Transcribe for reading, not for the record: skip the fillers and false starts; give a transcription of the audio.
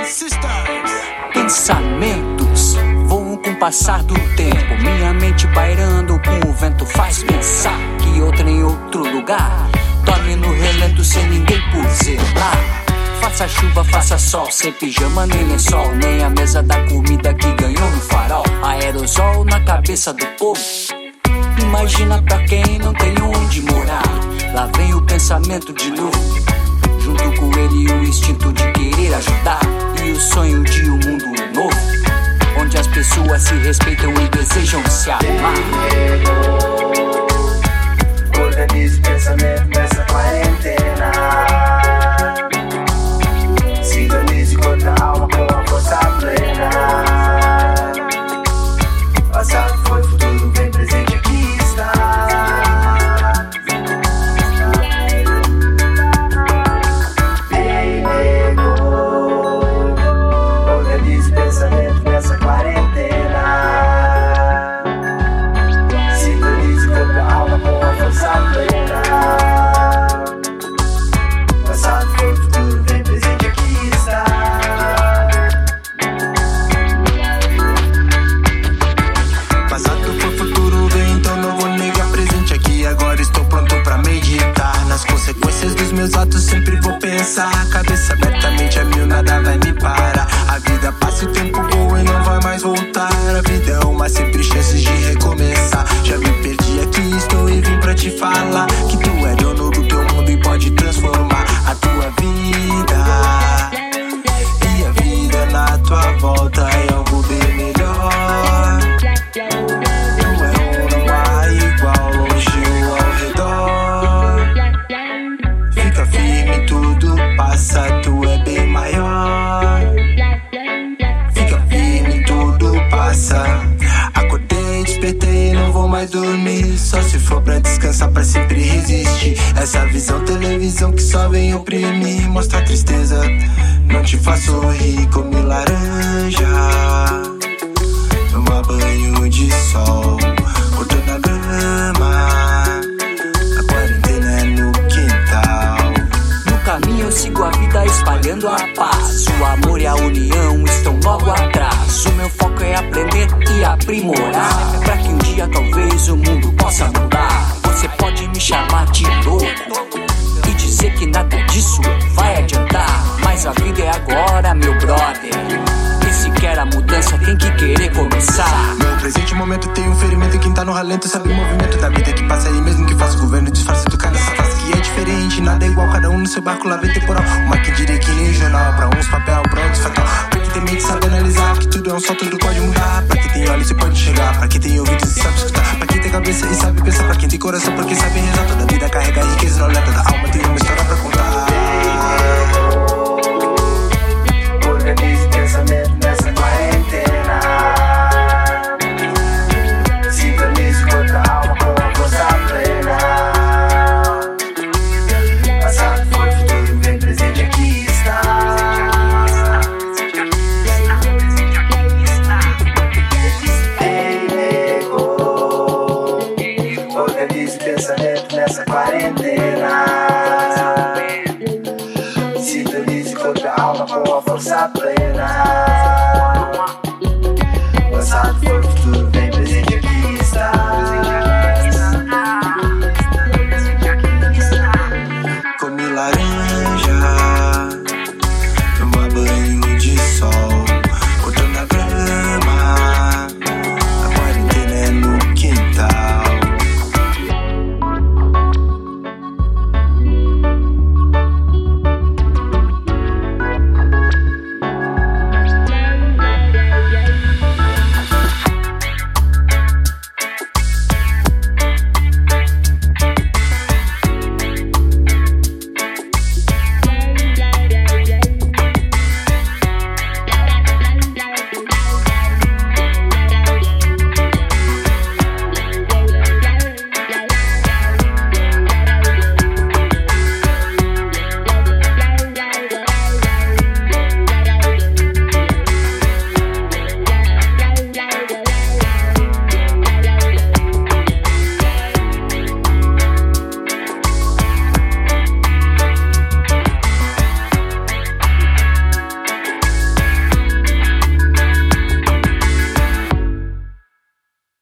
Pensamentos voam com o passar do tempo. Minha mente pairando com o vento faz pensar que outra em outro lugar dorme no relento sem ninguém por zelar. Faça chuva, faça sol, sem pijama nem lençol, nem a mesa da comida que ganhou no farol. Aerosol na cabeça do povo, imagina pra quem não tem onde morar. Lá vem o pensamento de novo, junto com ele o instinto de querer ajudar. E o sonho de um mundo novo, onde as pessoas se respeitam e desejam se amar. Organize o pensamento nessa quarentena. Sintonize corpo a alma com a força plena. Passado foi, futuro vem, presente aqui está. Ei, nego, organize o pensamento nessa quarentena. Sintonize corpo a alma com a força plena. Passado foi, futuro vem, presente aqui está. Passado foi, futuro vem, então não vou negar. Presente aqui, agora estou pronto pra meditar. Nas consequências dos meus atos sempre vou pensar. Cabeça abertamente a mil, nada vai me parar. A vida passa, o tempo voa e não vai mais voltar. A vida é uma simples chance de recomeçar. Já me perdi aqui, estou e vim pra te falar que tu é dono do teu mundo e pode transformar a tua vida. E a vida na tua volta é algo bem melhor. Tu é não há igual, longe ou ao redor. Fica firme, tudo passa, tu é bem maior. Fica firme, tudo passa. Acordei, despertei, não vou mais dormir. Só se for pra descansar, pra sempre resistir. Essa visão, televisão que só vem oprimir. Mostra tristeza, não te faz sorrir. Come laranja, toma banho de sol, cortando a grama. A quarentena é no quintal. No caminho eu sigo a vida espalhando a paz. O amor e a união estão logo atrás. O meu foco é aprender e aprimorar, pra que um dia talvez o mundo possa mudar. Você pode me chamar de louco e dizer que nada disso vai adiantar, mas a vida é agora, meu brother. E se quer a mudança tem que querer começar. No presente momento tem um ferimento. Quem tá no ralento sabe o movimento da vida que passa aí mesmo que faça o governo disfarce do cara. Essa face que é diferente, nada é igual, cada um no seu barco lá vem temporal. Uma que diria que nem jornal, pra uns papel, pra outros fatal. Pra quem tem mente sabe analisar que tudo é um sol, tudo pode mudar. Pra quem tem olhos e pode chegar, pra quem tem ouvidos e sabe escutar. Pra quem tem cabeça e sabe pensar, pra quem tem coração porque sabe rezar. Toda vida carrega riqueza, não olha, toda alma tem uma história pra contar. Organize o pensamento nessa quarentena. Sintonize corpo a alma com a força plena. Passado foi, futuro vem, presente aqui está. Ei, nego, organize o pensamento nessa quarentena.